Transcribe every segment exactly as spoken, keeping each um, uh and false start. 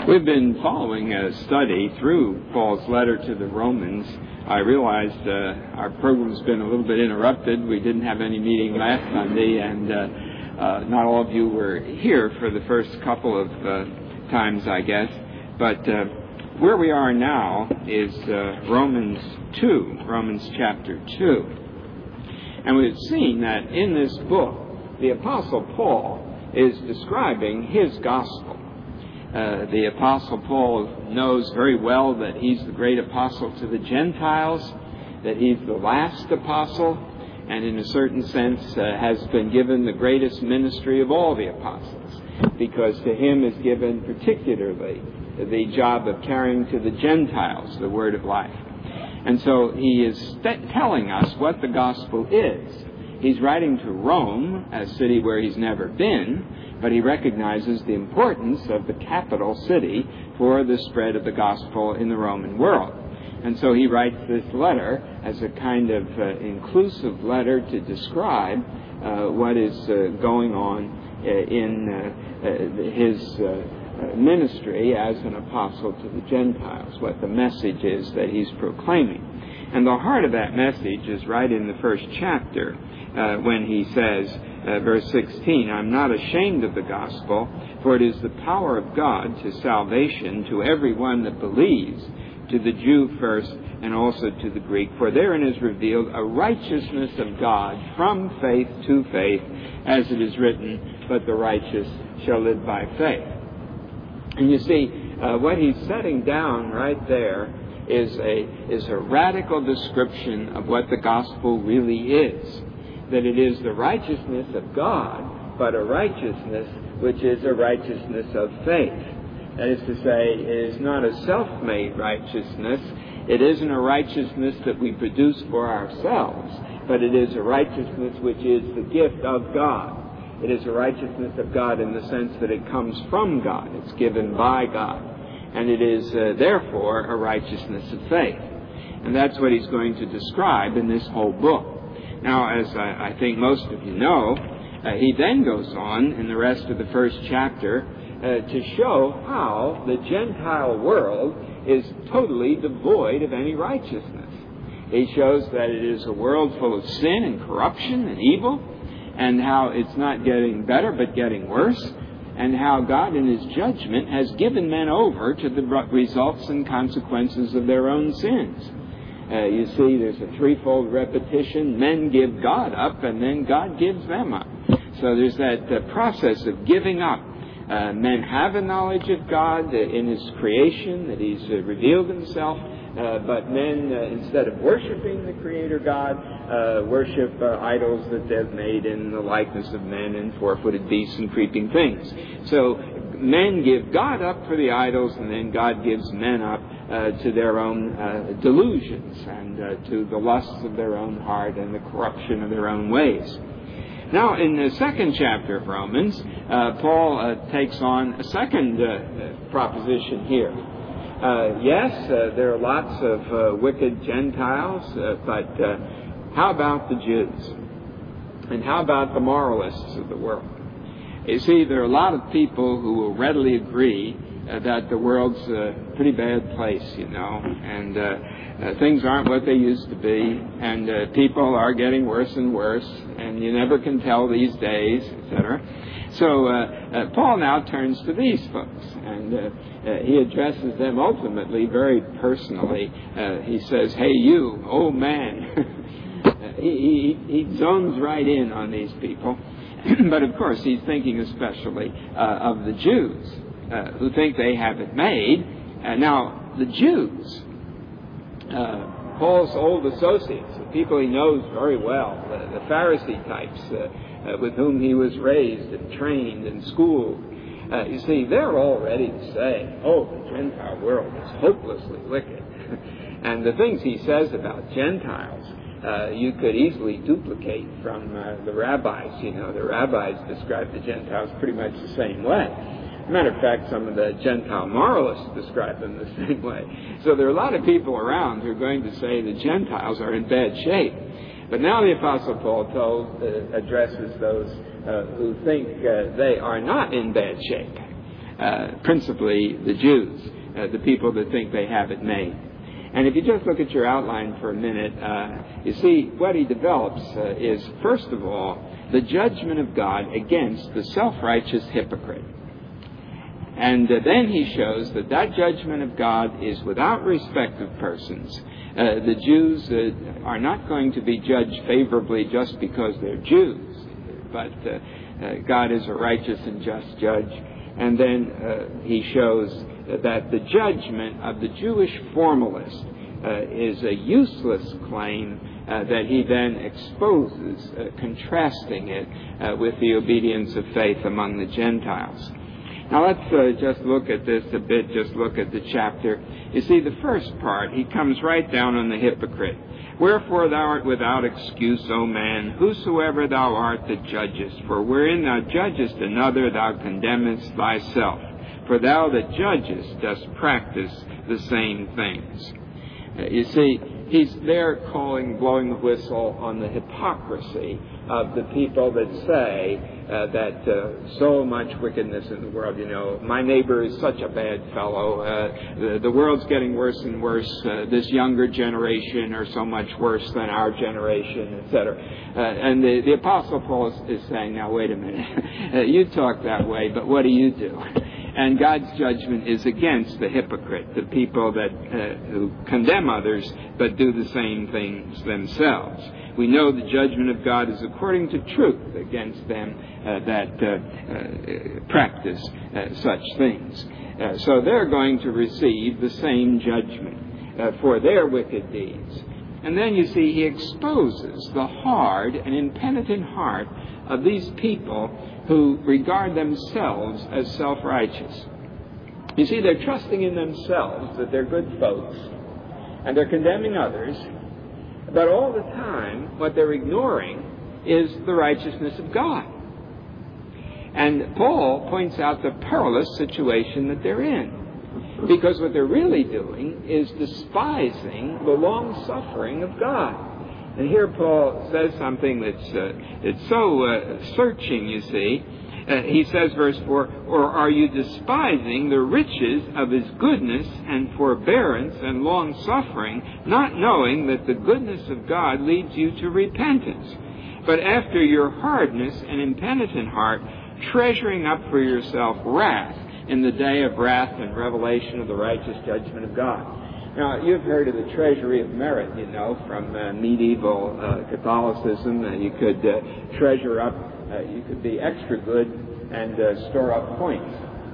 We've been following a study through Paul's letter to the Romans. I realized uh, our program's been a little bit interrupted. We didn't have any meeting last Sunday, and uh, uh, not all of you were here for the first couple of uh, times, I guess. But uh, where we are now is uh, Romans two, Romans chapter two. And we've seen that in this book, the Apostle Paul is describing his gospel. Uh, the Apostle Paul knows very well that he's the great apostle to the Gentiles, that he's the last apostle, and in a certain sense uh, has been given the greatest ministry of all the apostles, because to him is given particularly the job of carrying to the Gentiles the word of life. And so he is st- telling us what the gospel is. He's writing to Rome, a city where he's never been, but he recognizes the importance of the capital city for the spread of the gospel in the Roman world. And so he writes this letter as a kind of uh, inclusive letter to describe uh, what is uh, going on uh, in uh, uh, his uh, ministry as an apostle to the Gentiles, what the message is that he's proclaiming. And the heart of that message is right in the first chapter uh, when he says, Uh, verse sixteen, I'm not ashamed of the gospel, for it is the power of God to salvation to everyone that believes, to the Jew first and also to the Greek. For therein is revealed a righteousness of God from faith to faith, as it is written, but the righteous shall live by faith. And you see, uh, what he's setting down right there is a, is a radical description of what the gospel really is. That it is the righteousness of God, but a righteousness which is a righteousness of faith. That is to say, it is not a self-made righteousness. It isn't a righteousness that we produce for ourselves, but it is a righteousness which is the gift of God. It is a righteousness of God in the sense that it comes from God. It's given by God. And it is, uh, therefore, a righteousness of faith. And that's what he's going to describe in this whole book. Now, as I, I think most of you know, uh, he then goes on in the rest of the first chapter uh, to show how the Gentile world is totally devoid of any righteousness. He shows that it is a world full of sin and corruption and evil, and how it's not getting better but getting worse, and how God in his judgment has given men over to the results and consequences of their own sins. Uh, you see, there's a threefold repetition. Men give God up, and then God gives them up. So there's that uh, process of giving up. Uh, men have a knowledge of God uh, in his creation, that he's uh, revealed himself, uh, but men, uh, instead of worshiping the Creator God, uh, worship uh, idols that they've made in the likeness of men and four-footed beasts and creeping things. So men give God up for the idols, and then God gives men up Uh, to their own uh, delusions and uh, to the lusts of their own heart and the corruption of their own ways. Now, in the second chapter of Romans, uh, Paul uh, takes on a second uh, proposition here. Uh, yes, uh, there are lots of uh, wicked Gentiles, uh, but uh, how about the Jews? And how about the moralists of the world? You see, there are a lot of people who will readily agree Uh, that the world's a pretty bad place, you know, and uh, uh, things aren't what they used to be, and uh, people are getting worse and worse, and you never can tell these days, et cetera. So uh, uh, Paul now turns to these folks, and uh, uh, he addresses them ultimately very personally. Uh, he says, "Hey, you, old man." he, he, he zones right in on these people. But of course, he's thinking especially uh, of the Jews. Uh, who think they have it made. Uh, now, the Jews, uh, Paul's old associates, the people he knows very well, the, the Pharisee types uh, uh, with whom he was raised and trained and schooled, uh, you see, they're all ready to say, oh, the Gentile world is hopelessly wicked. And the things he says about Gentiles, uh, you could easily duplicate from uh, the rabbis. You know, the rabbis describe the Gentiles pretty much the same way. Matter of fact, some of the Gentile moralists describe them the same way. So there are a lot of people around who are going to say the Gentiles are in bad shape. But now the Apostle Paul told, uh, addresses those uh, who think uh, they are not in bad shape. uh, principally the Jews, uh, the people that think they have it made. And if you just look at your outline for a minute, uh, you see what he develops uh, is, first of all, the judgment of God against the self-righteous hypocrite. And uh, then he shows that that judgment of God is without respect of persons. Uh, the Jews uh, are not going to be judged favorably just because they're Jews, but uh, uh, God is a righteous and just judge. And then uh, he shows that the judgment of the Jewish formalist uh, is a useless claim uh, that he then exposes, uh, contrasting it uh, with the obedience of faith among the Gentiles. Now let's uh, just look at this a bit, just look at the chapter. You see, the first part, he comes right down on the hypocrite. Wherefore thou art without excuse, O man, whosoever thou art that judgest. For wherein thou judgest another, thou condemnest thyself. For thou that judgest dost practice the same things. Uh, you see, he's there calling, blowing the whistle on the hypocrisy of the people that say uh, that uh, so much wickedness in the world, you know, my neighbor is such a bad fellow, uh, the, the world's getting worse and worse, uh, this younger generation are so much worse than our generation, et cetera. Uh, and the, the Apostle Paul is, is saying, now wait a minute, uh, you talk that way, but what do you do? And God's judgment is against the hypocrite, the people that uh, who condemn others but do the same things themselves. We know the judgment of God is according to truth against them uh, that uh, uh, practice uh, such things. Uh, so they're going to receive the same judgment uh, for their wicked deeds. And then you see he exposes the hard and impenitent heart of these people who regard themselves as self-righteous. You see, they're trusting in themselves that they're good folks, and they're condemning others, but all the time what they're ignoring is the righteousness of God. And Paul points out the perilous situation that they're in, because what they're really doing is despising the long-suffering of God. And here Paul says something that's uh, it's so uh, searching, you see. Uh, he says, verse four, or are you despising the riches of his goodness and forbearance and long-suffering, not knowing that the goodness of God leads you to repentance? But after your hardness and impenitent heart, treasuring up for yourself wrath in the day of wrath and revelation of the righteous judgment of God. Now, you've heard of the treasury of merit, you know, from uh, medieval uh, Catholicism. Uh, you could uh, treasure up, uh, you could be extra good and uh, store up points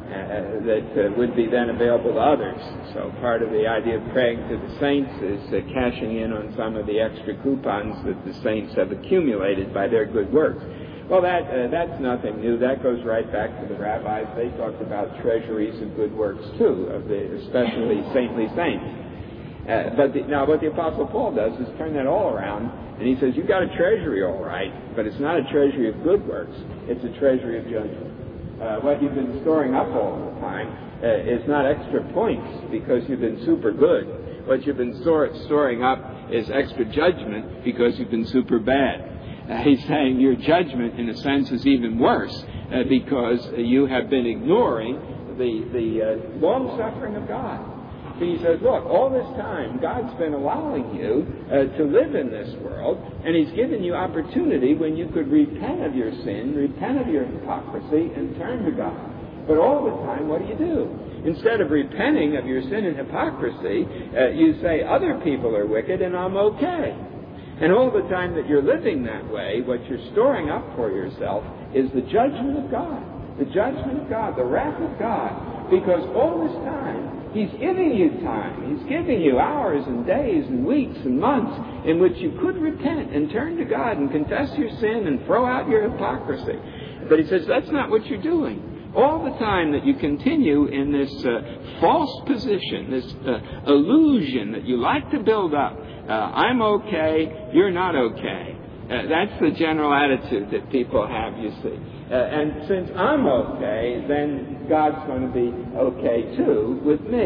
uh, that uh, would be then available to others. So part of the idea of praying to the saints is uh, cashing in on some of the extra coupons that the saints have accumulated by their good works. Well, that uh, that's nothing new. That goes right back to the rabbis. They talked about treasuries of good works, too, of the especially saintly saints. Uh, but the, now what the Apostle Paul does is turn that all around, and he says, you've got a treasury all right, but it's not a treasury of good works, it's a treasury of judgment. Uh, what you've been storing up all the time uh, is not extra points because you've been super good. What you've been store, storing up is extra judgment because you've been super bad. Uh, he's saying your judgment, in a sense, is even worse uh, because you have been ignoring the, the uh, long-suffering of God. He says, look, all this time, God's been allowing you uh, to live in this world, and he's given you opportunity when you could repent of your sin, repent of your hypocrisy, and turn to God. But all the time, what do you do? Instead of repenting of your sin and hypocrisy, uh, you say, other people are wicked and I'm okay. And all the time that you're living that way, what you're storing up for yourself is the judgment of God. The judgment of God, the wrath of God. Because all this time, he's giving you time. He's giving you hours and days and weeks and months in which you could repent and turn to God and confess your sin and throw out your hypocrisy. But he says that's not what you're doing. All the time that you continue in this uh, false position, this uh, illusion that you like to build up, uh, I'm okay, you're not okay. Uh, that's the general attitude that people have, you see. Uh, and since I'm okay, then God's going to be okay too with me.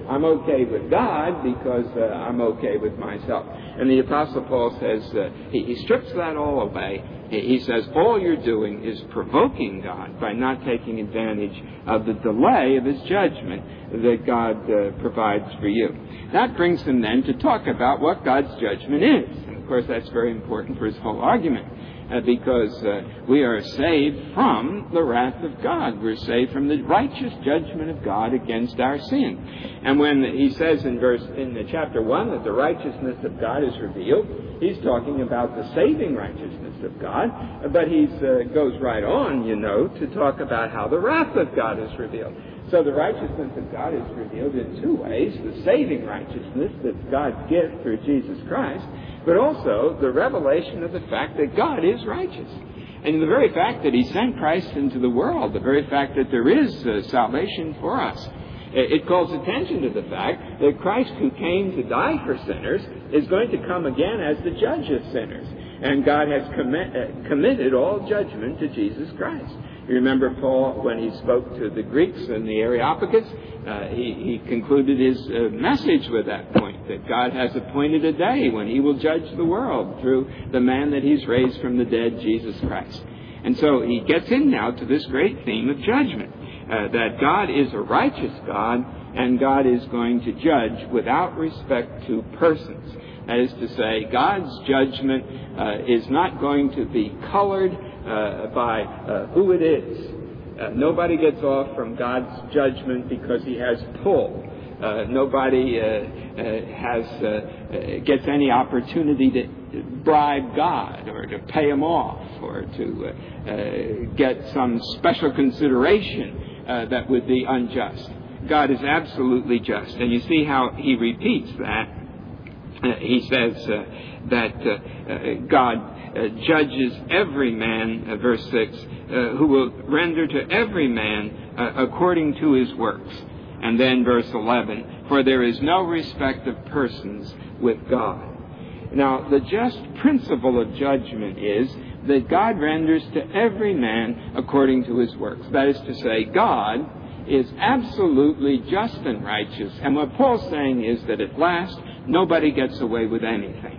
I'm okay with God because uh, I'm okay with myself. And the Apostle Paul says, uh, he, he strips that all away. He, he says, all you're doing is provoking God by not taking advantage of the delay of his judgment that God uh, provides for you. That brings him then to talk about what God's judgment is. And of course, that's very important for his whole argument. Uh, because uh, we are saved from the wrath of God. We're saved from the righteous judgment of God against our sin. And when he says in verse in the chapter one that the righteousness of God is revealed, he's talking about the saving righteousness of God. But he uh, goes right on, you know, to talk about how the wrath of God is revealed. So the righteousness of God is revealed in two ways: the saving righteousness that's God's gift through Jesus Christ, but also the revelation of the fact that God is righteous. And the very fact that he sent Christ into the world, the very fact that there is uh, salvation for us, it calls attention to the fact that Christ, who came to die for sinners, is going to come again as the judge of sinners. And God has commi- uh, committed all judgment to Jesus Christ. You remember Paul, when he spoke to the Greeks in the Areopagus, uh, he, he concluded his uh, message with that point, that God has appointed a day when he will judge the world through the man that he's raised from the dead, Jesus Christ. And so he gets in now to this great theme of judgment, uh, that God is a righteous God, and God is going to judge without respect to persons. That is to say, God's judgment uh, is not going to be colored uh, by uh, who it is. Uh, nobody gets off from God's judgment because he has pull. Uh, nobody uh, uh, has uh, gets any opportunity to bribe God or to pay him off or to uh, uh, get some special consideration uh, that would be unjust. God is absolutely just. And you see how he repeats that. Uh, he says uh, that uh, uh, God uh, judges every man, uh, verse six, uh, who will render to every man uh, according to his works. And then verse eleven, for there is no respect of persons with God. Now, the just principle of judgment is that God renders to every man according to his works. That is to say, God is absolutely just and righteous. And what Paul's saying is that at last, nobody gets away with anything.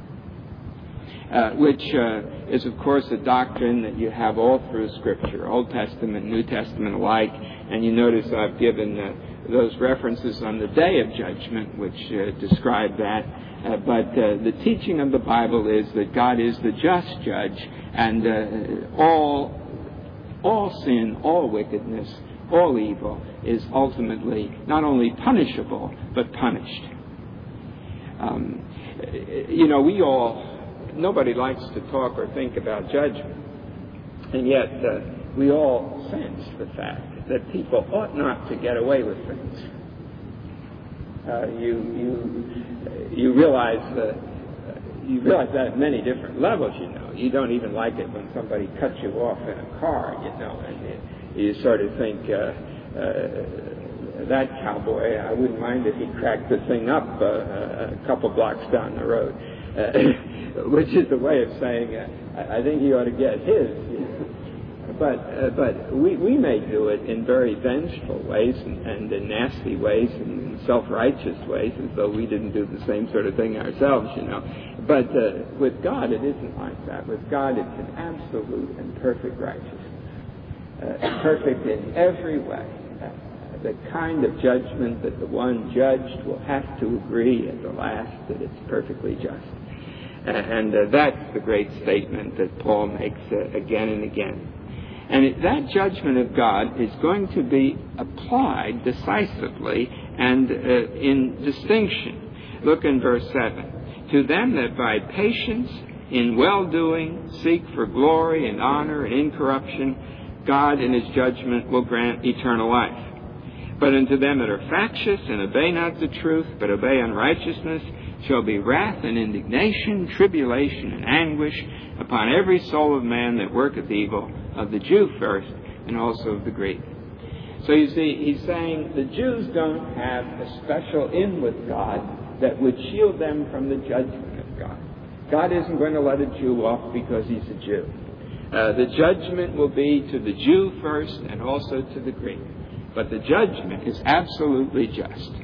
Uh, which uh, is, of course, a doctrine that you have all through Scripture, Old Testament, New Testament alike. And you notice I've given uh, those references on the Day of Judgment, which uh, describe that. Uh, but uh, the teaching of the Bible is that God is the just judge, and uh, all, all sin, all wickedness, all evil is ultimately not only punishable, but punished. Um, you know, we all... Nobody likes to talk or think about judgment, and yet uh, we all sense the fact that people ought not to get away with things. Uh, you you you realize uh, you realize that at many different levels. You know, you don't even like it when somebody cuts you off in a car. You know, and you, you sort of think uh, uh, that cowboy. I wouldn't mind if he cracked the thing up uh, a couple blocks down the road. Uh, which is a way of saying, uh, I think he ought to get his. You know. But uh, but we, we may do it in very vengeful ways and, and in nasty ways and self-righteous ways, as though we didn't do the same sort of thing ourselves, you know. But uh, with God, it isn't like that. With God, it's an absolute and perfect righteousness. Uh, perfect in every way. Uh, the kind of judgment that the one judged will have to agree at the last that it's perfectly just. And uh, that's the great statement that Paul makes uh, again and again. And it, that judgment of God is going to be applied decisively and uh, in distinction. Look in verse seven. To them that by patience in well-doing seek for glory and honor and incorruption, God in his judgment will grant eternal life. But unto them that are factious and obey not the truth, but obey unrighteousness, shall be wrath and indignation, tribulation and anguish upon every soul of man that worketh evil, of the Jew first, and also of the Greek. So you see, he's saying the Jews don't have a special in with God that would shield them from the judgment of God. God isn't going to let a Jew off because he's a Jew. Uh, the judgment will be to the Jew first and also to the Greek. But the judgment is absolutely just. Uh,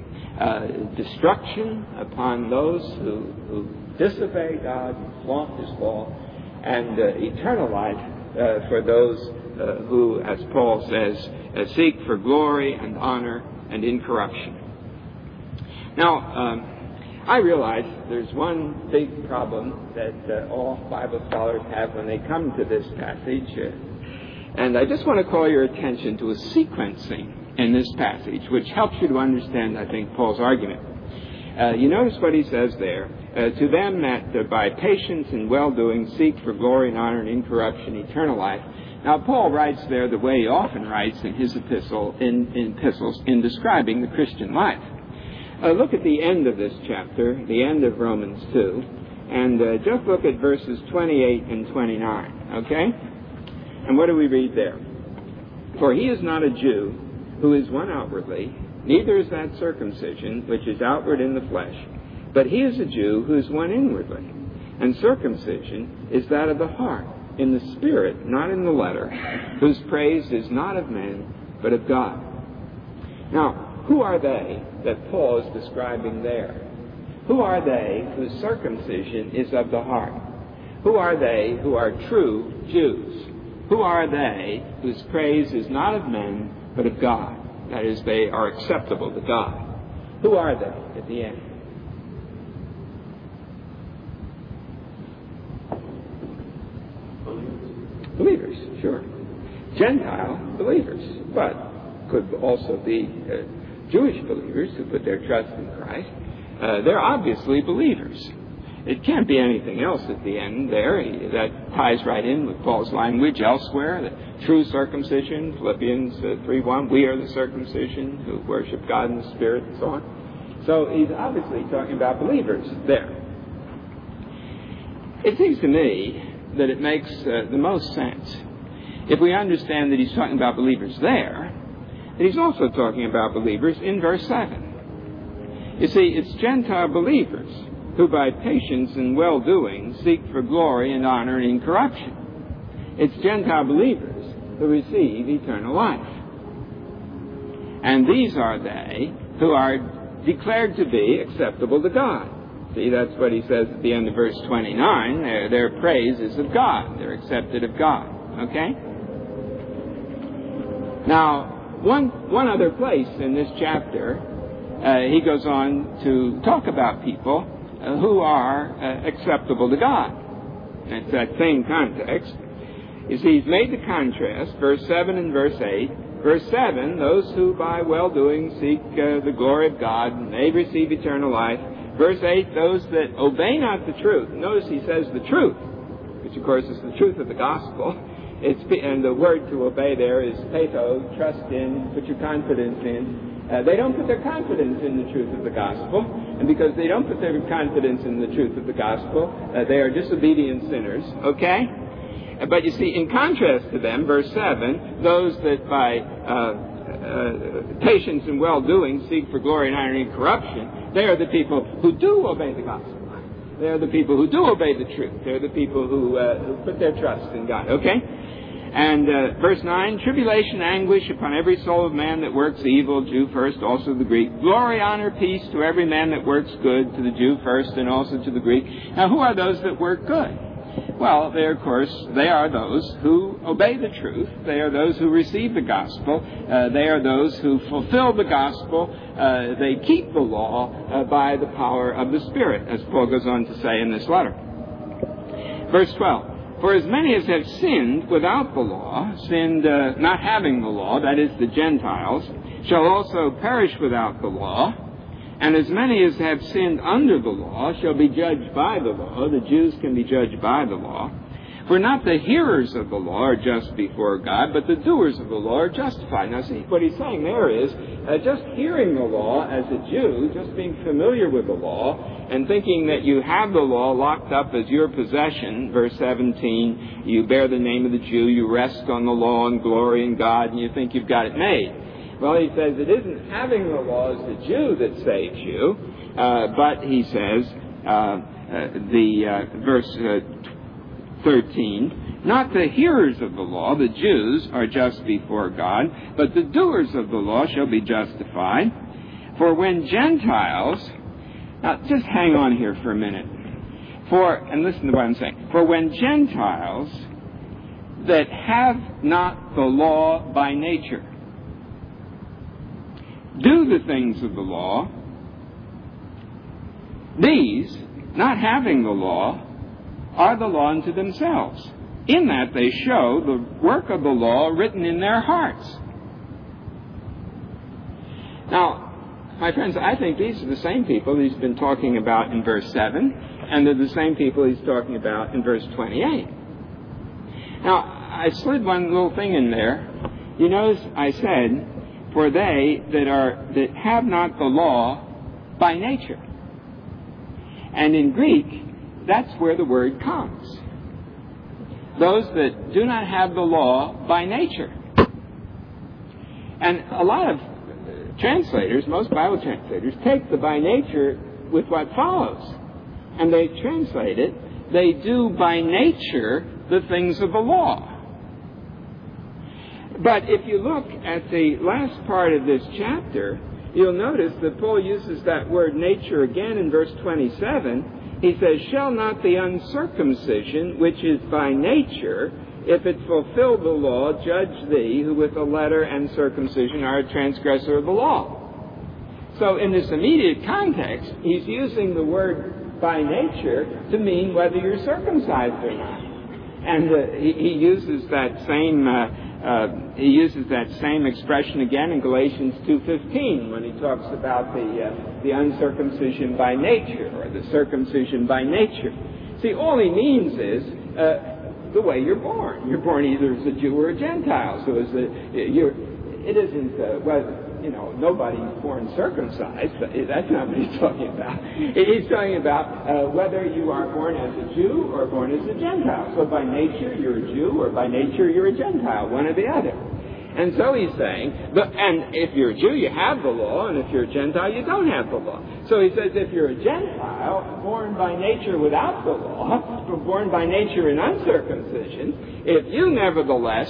uh, destruction upon those who, who disobey God, flaunt His law, and uh, eternal life uh, for those uh, who, as Paul says, uh, seek for glory and honor and incorruption. Now, um, I realize there's one big problem that uh, all Bible scholars have when they come to this passage, uh, and I just want to call your attention to a sequencing in this passage, which helps you to understand, I think, Paul's argument. Uh, you notice what he says there. Uh, to them that uh, by patience and well-doing seek for glory and honor and incorruption, eternal life. Now, Paul writes there the way he often writes in his epistle, in, in epistles in describing the Christian life. Uh, look at the end of this chapter, the end of Romans two, and uh, just look at verses twenty-eight and twenty-nine, okay? And what do we read there? For he is not a Jew who is one outwardly, neither is that circumcision, which is outward in the flesh, but he is a Jew who is one inwardly. And circumcision is that of the heart, in the spirit, not in the letter, whose praise is not of men, but of God. Now, who are they that Paul is describing there? Who are they whose circumcision is of the heart? Who are they who are true Jews? Who are they whose praise is not of men, but of God? That is, they are acceptable to God. Who are they at the end? Believers, sure. Gentile believers, but could also be uh, Jewish believers who put their trust in Christ. Uh, they're obviously believers. It can't be anything else at the end there. That ties right in with Paul's language elsewhere. The true circumcision, Philippians uh, three one, we are the circumcision who worship God in the Spirit and so on. So he's obviously talking about believers there. It seems to me that it makes uh, the most sense if we understand that he's talking about believers there, that he's also talking about believers in verse seven. You see, it's Gentile believers who by patience and well-doing seek for glory and honor and incorruption. It's Gentile believers who receive eternal life. And these are they who are declared to be acceptable to God. See, that's what he says at the end of verse twenty-nine. Their, their praise is of God. They're accepted of God. Okay? Now, one, one other place in this chapter, uh, he goes on to talk about people uh, who are uh, acceptable to God. And it's that same context. You see, he's made the contrast, verse seven and verse eight. Verse seven, those who by well-doing seek uh, the glory of God, and they receive eternal life. Verse eight, those that obey not the truth. Notice he says the truth, which of course is the truth of the gospel. It's, and the word to obey there is peto, trust in, put your confidence in. Uh, they don't put their confidence in the truth of the gospel. And because they don't put their confidence in the truth of the gospel, uh, they are disobedient sinners. Okay? But you see, in contrast to them, verse seven, those that by uh, uh, patience and well-doing seek for glory and honor and incorruption, they are the people who do obey the gospel. They are the people who do obey the truth. They're the people who, uh, who put their trust in God. Okay? And uh, verse nine, tribulation, anguish upon every soul of man that works evil, Jew first, also the Greek. Glory, honor, peace to every man that works good, to the Jew first and also to the Greek. Now, who are those that work good? Well, they, of course, they are those who obey the truth. They are those who receive the gospel. Uh, they are those who fulfill the gospel. Uh, they keep the law uh, by the power of the Spirit, as Paul goes on to say in this letter. Verse twelve. For as many as have sinned without the law, sinned uh, not having the law, that is the Gentiles, shall also perish without the law. And as many as have sinned under the law shall be judged by the law. The Jews can be judged by the law. For not the hearers of the law are just before God, but the doers of the law are justified. Now see, what he's saying there is, uh, just hearing the law as a Jew, just being familiar with the law, and thinking that you have the law locked up as your possession, verse seventeen, you bear the name of the Jew, you rest on the law and glory in God, and you think you've got it made. Well, he says it isn't having the law as the Jew that saves you, uh, but he says, uh, uh, the uh, verse uh, thirteen, not the hearers of the law, the Jews, are just before God, but the doers of the law shall be justified. For when Gentiles, now just hang on here for a minute, for, and listen to what I'm saying, for when Gentiles that have not the law by nature do the things of the law, these, not having the law, are the law unto themselves, in that they show the work of the law written in their hearts. Now, my friends, I think these are the same people he's been talking about in verse seven, and they're the same people he's talking about in verse twenty-eight. Now, I slid one little thing in there. You notice I said, for they that are that have not the law by nature. And in Greek, that's where the word comes. Those that do not have the law by nature. And a lot of translators, most Bible translators, take the by nature with what follows. And they translate it, they do by nature the things of the law. But if you look at the last part of this chapter, you'll notice that Paul uses that word nature again in verse twenty-seven. He says, shall not the uncircumcision, which is by nature, if it fulfill the law, judge thee, who with the letter and circumcision are a transgressor of the law? So in this immediate context, he's using the word by nature to mean whether you're circumcised or not. And uh, he, he uses that same uh, uh, he uses that same expression again in Galatians two fifteen when he talks about the uh, the uncircumcision by nature, or the circumcision by nature. See, all he means is uh, the way you're born. You're born either as a Jew or a Gentile. So as a, you're, it isn't uh, whether. You know, nobody's born circumcised. That's not what he's talking about. He's talking about uh, whether you are born as a Jew or born as a Gentile. So by nature you're a Jew, or by nature you're a Gentile, one or the other. And so he's saying, but, and if you're a Jew, you have the law, and if you're a Gentile, you don't have the law. So he says, if you're a Gentile, born by nature without the law, born by nature in uncircumcision, if you nevertheless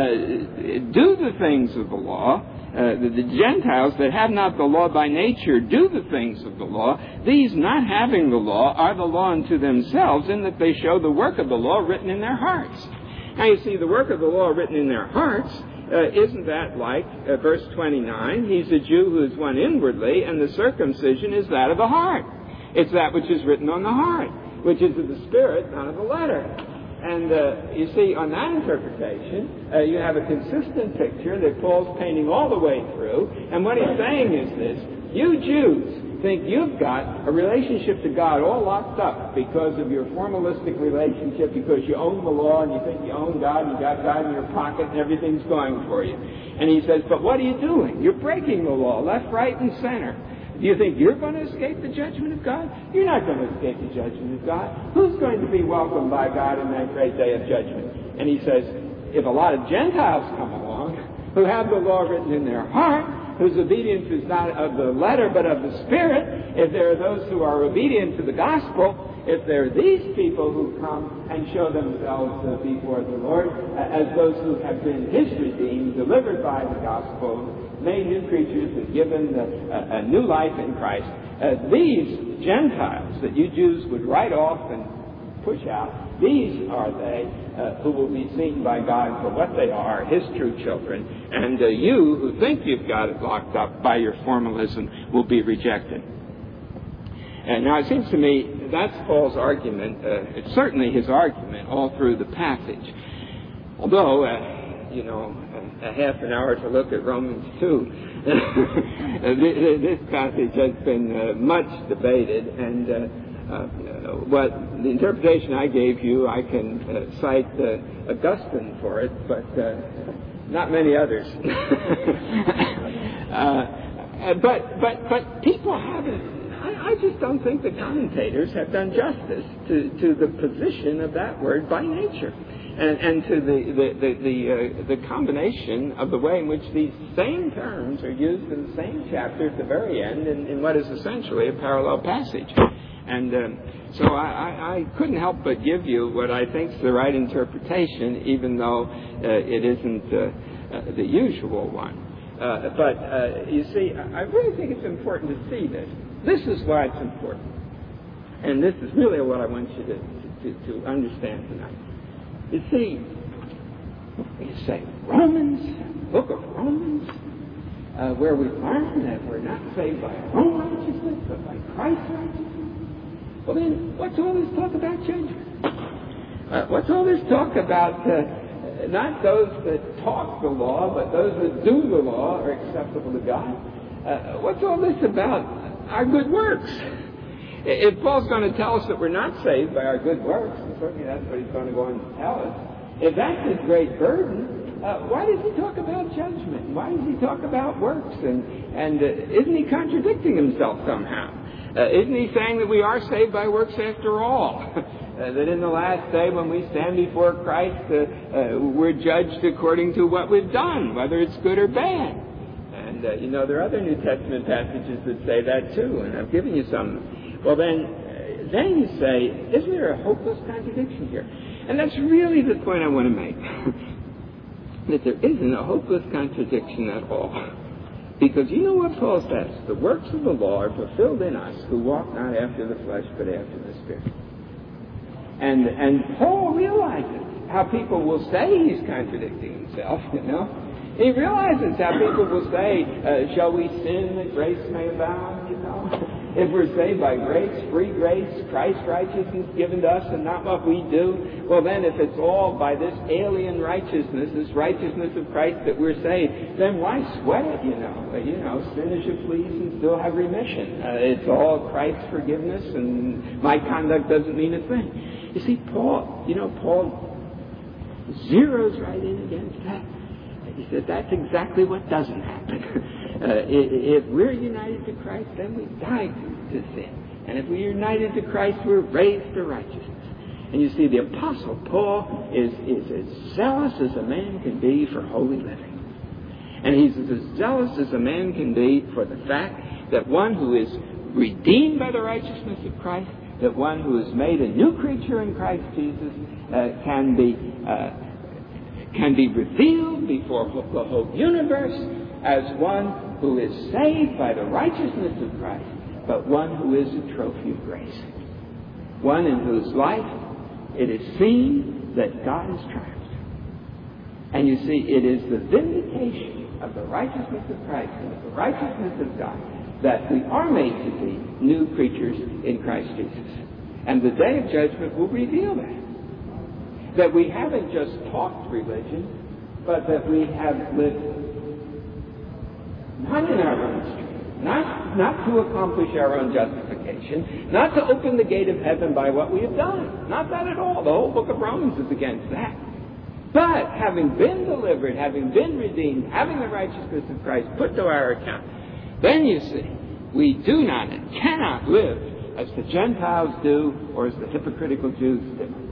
uh, do the things of the law, Uh, the, the Gentiles that have not the law by nature do the things of the law, these not having the law are the law unto themselves, in that they show the work of the law written in their hearts. Now you see, the work of the law written in their hearts, uh, isn't that like uh, verse twenty-nine? He's a Jew who is one inwardly, and the circumcision is that of the heart. It's that which is written on the heart, which is of the Spirit, not of the letter. And uh, you see, on that interpretation, uh, you have a consistent picture that Paul's painting all the way through. And what he's saying is this: you Jews think you've got a relationship to God all locked up because of your formalistic relationship, because you own the law and you think you own God, and you got God in your pocket and everything's going for you. And he says, but what are you doing? You're breaking the law left, right, and center. Do you think you're going to escape the judgment of God? You're not going to escape the judgment of God. Who's going to be welcomed by God in that great day of judgment? And he says, if a lot of Gentiles come along who have the law written in their heart, whose obedience is not of the letter but of the Spirit, if there are those who are obedient to the gospel, if there are these people who come and show themselves uh, before the Lord uh, as those who have been His redeemed, delivered by the gospel, made new creatures, and given the, uh, a new life in Christ, uh, these Gentiles that you Jews would write off and push out, these are they uh, who will be seen by God for what they are, His true children. And uh, you who think you've got it locked up by your formalism will be rejected. And now it seems to me that's Paul's argument. Uh, it's certainly his argument all through the passage. Although, uh, you know, a, a half an hour to look at Romans two, this passage has been uh, much debated, and uh, uh, what the interpretation I gave you, I can uh, cite uh, Augustine for it, but uh, not many others. uh, but but but people haven't. I just don't think the commentators have done justice to, to the position of that word by nature, and, and to the the the the, uh, the combination of the way in which these same terms are used in the same chapter at the very end in, in what is essentially a parallel passage. And um, so I, I, I couldn't help but give you what I think is the right interpretation, even though uh, it isn't uh, uh, the usual one. Uh, but uh, you see, I really think it's important to see this. This is why it's important. And this is really what I want you to, to, to understand tonight. You see, you say Romans, book of Romans, uh, where we learn that we're not saved by our own righteousness, but by Christ's righteousness. Well then, what's all this talk about judgment? Uh, what's all this talk about uh, not those that talk the law, but those that do the law are acceptable to God? Uh, what's all this about our good works? If Paul's going to tell us that we're not saved by our good works, and certainly that's what he's going to go on to tell us, if that's his great burden, uh, why does he talk about judgment? Why does he talk about works? And, and uh, isn't he contradicting himself somehow? Uh, isn't he saying that we are saved by works after all? uh, that in the last day when we stand before Christ, uh, uh, we're judged according to what we've done, whether it's good or bad. And, uh, you know, there are other New Testament passages that say that too, and I've given you some. Well, then, uh, then you say, isn't there a hopeless contradiction here? And that's really the point I want to make. That there isn't a hopeless contradiction at all. Because you know what Paul says? The works of the law are fulfilled in us who walk not after the flesh, but after the Spirit. And, and Paul realizes how people will say he's contradicting himself, you know. He realizes how people will say, uh, shall we sin that grace may abound, you know? If we're saved by grace, free grace, Christ's righteousness given to us and not what we do, well then if it's all by this alien righteousness, this righteousness of Christ that we're saved, then why sweat it, you know? You know, sinners should please and still have remission. Uh, it's all Christ's forgiveness and my conduct doesn't mean a thing. You see, Paul, you know, Paul zeroes right in against that. He said that's exactly what doesn't happen. Uh, if we're united to Christ, then we die to, to sin. And if we're united to Christ, we're raised to righteousness. And you see, the Apostle Paul is, is as zealous as a man can be for holy living. And he's as zealous as a man can be for the fact that one who is redeemed by the righteousness of Christ, that one who is made a new creature in Christ Jesus, uh, can be uh, can be revealed before the whole universe as one who is saved by the righteousness of Christ, but one who is a trophy of grace. One in whose life it is seen that God is triumphed. And you see, it is the vindication of the righteousness of Christ and of the righteousness of God that we are made to be new creatures in Christ Jesus. And the day of judgment will reveal that. That we haven't just talked religion, but that we have lived not in our own strength, not, not to accomplish our own justification, not to open the gate of heaven by what we have done. Not that at all. The whole book of Romans is against that. But having been delivered, having been redeemed, having the righteousness of Christ put to our account, then you see, we do not and cannot live as the Gentiles do or as the hypocritical Jews do.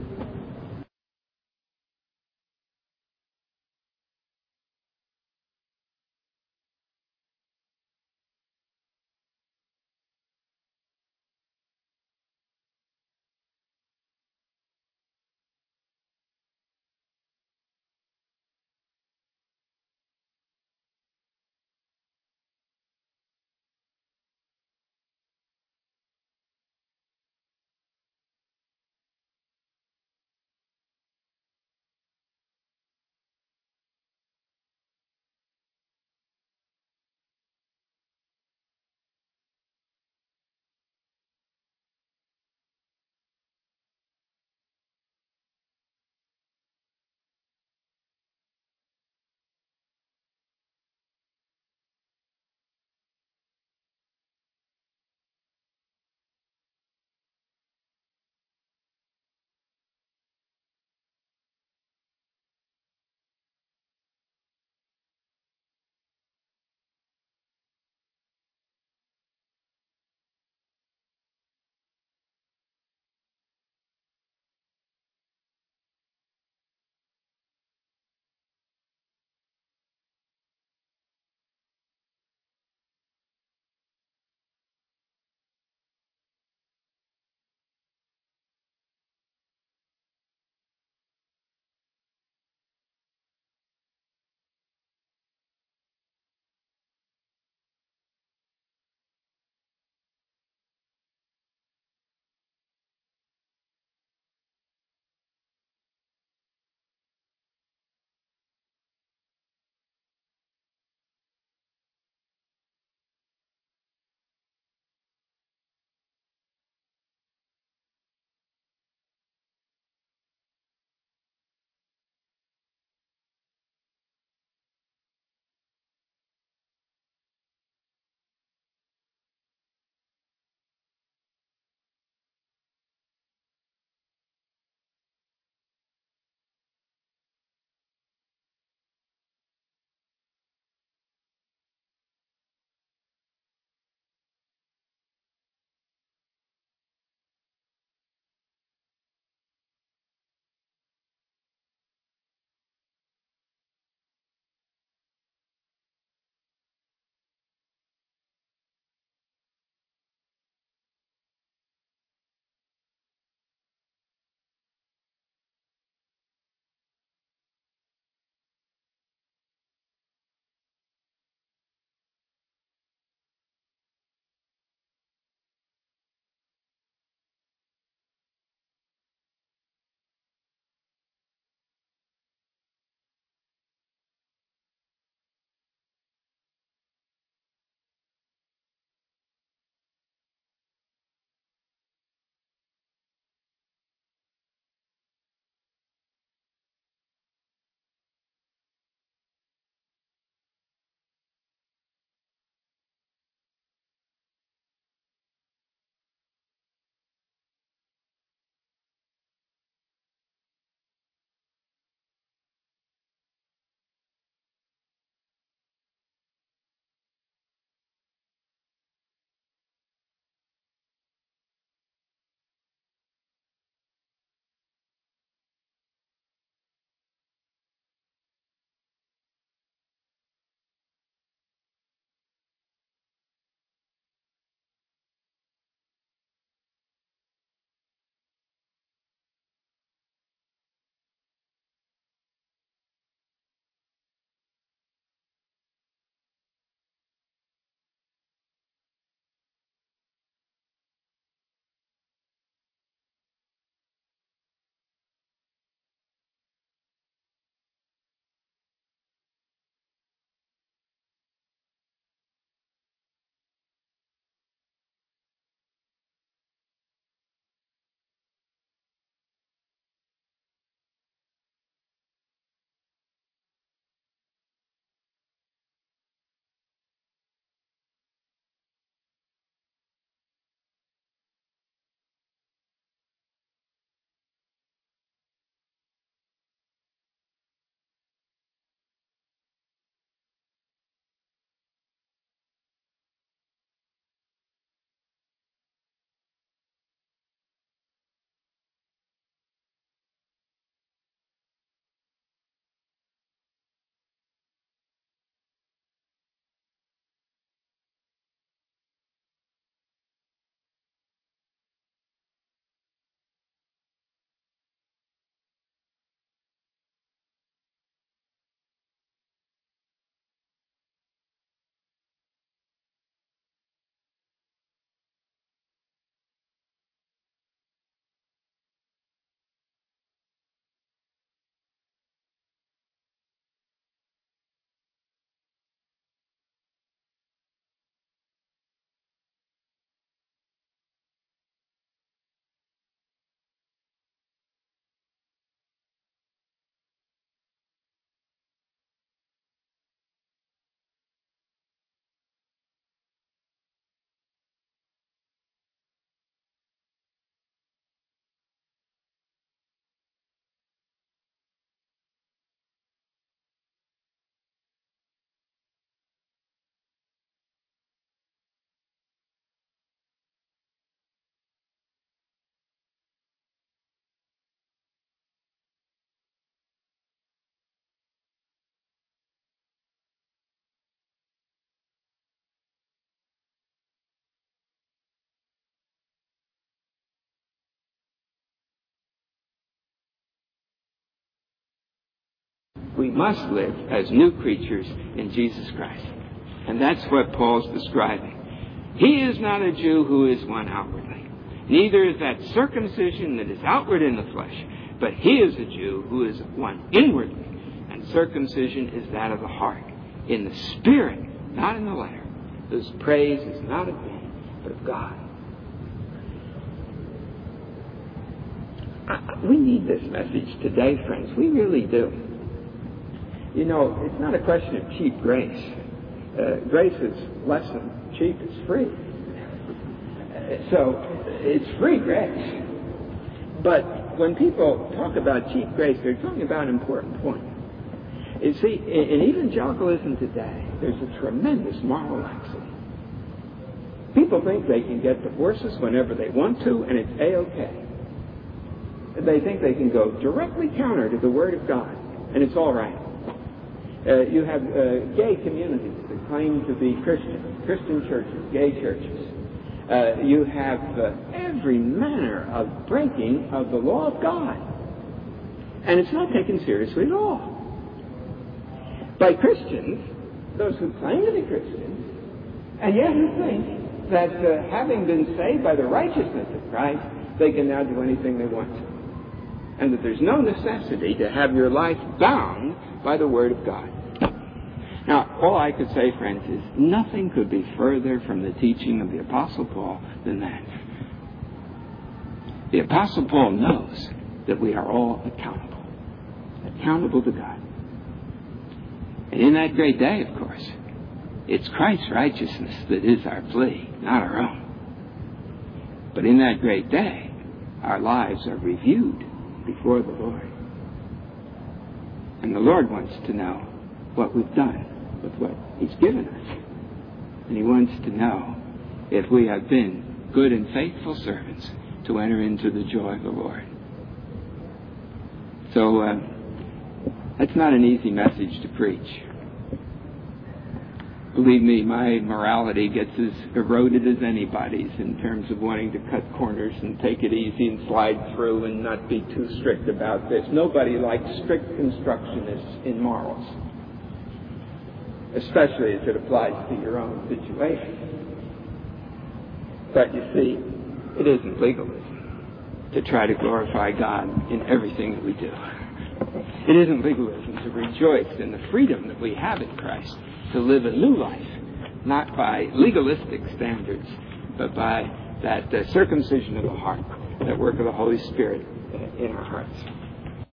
We must live as new creatures in Jesus Christ. And that's what Paul's describing. He is not a Jew who is one outwardly. Neither is that circumcision that is outward in the flesh. But he is a Jew who is one inwardly. And circumcision is that of the heart, in the spirit, not in the letter, whose praise is not of man, but of God. I, we need this message today, friends. We really do. You know, it's not a question of cheap grace. Uh, grace is less than cheap, it's free. So, it's free grace. But when people talk about cheap grace, they're talking about an important point. You see, in evangelicalism today, there's a tremendous moral laxity. People think they can get divorces whenever they want to, and it's A-OK. They think they can go directly counter to the Word of God, and it's all right. Uh, you have uh, gay communities that claim to be Christian, Christian churches, gay churches. Uh, you have uh, every manner of breaking of the law of God. And it's not taken seriously at all. By Christians, those who claim to be Christians, and yet who think that uh, having been saved by the righteousness of Christ, they can now do anything they want to. And that there's no necessity to have your life bound by the Word of God. Now, all I could say, friends, is nothing could be further from the teaching of the Apostle Paul than that. The Apostle Paul knows that we are all accountable. Accountable to God. And in that great day, of course, it's Christ's righteousness that is our plea, not our own. But in that great day, our lives are reviewed before the Lord. And the Lord wants to know what we've done with what He's given us. And He wants to know if we have been good and faithful servants to enter into the joy of the Lord. So, uh, that's not an easy message to preach. Believe me, my morality gets as eroded as anybody's in terms of wanting to cut corners and take it easy and slide through and not be too strict about this. Nobody likes strict constructionists in morals, especially as it applies to your own situation. But you see, it isn't legalism to try to glorify God in everything that we do. It isn't legalism to rejoice in the freedom that we have in Christ, to live a new life, not by legalistic standards, but by that uh, circumcision of the heart, that work of the Holy Spirit uh, in our hearts.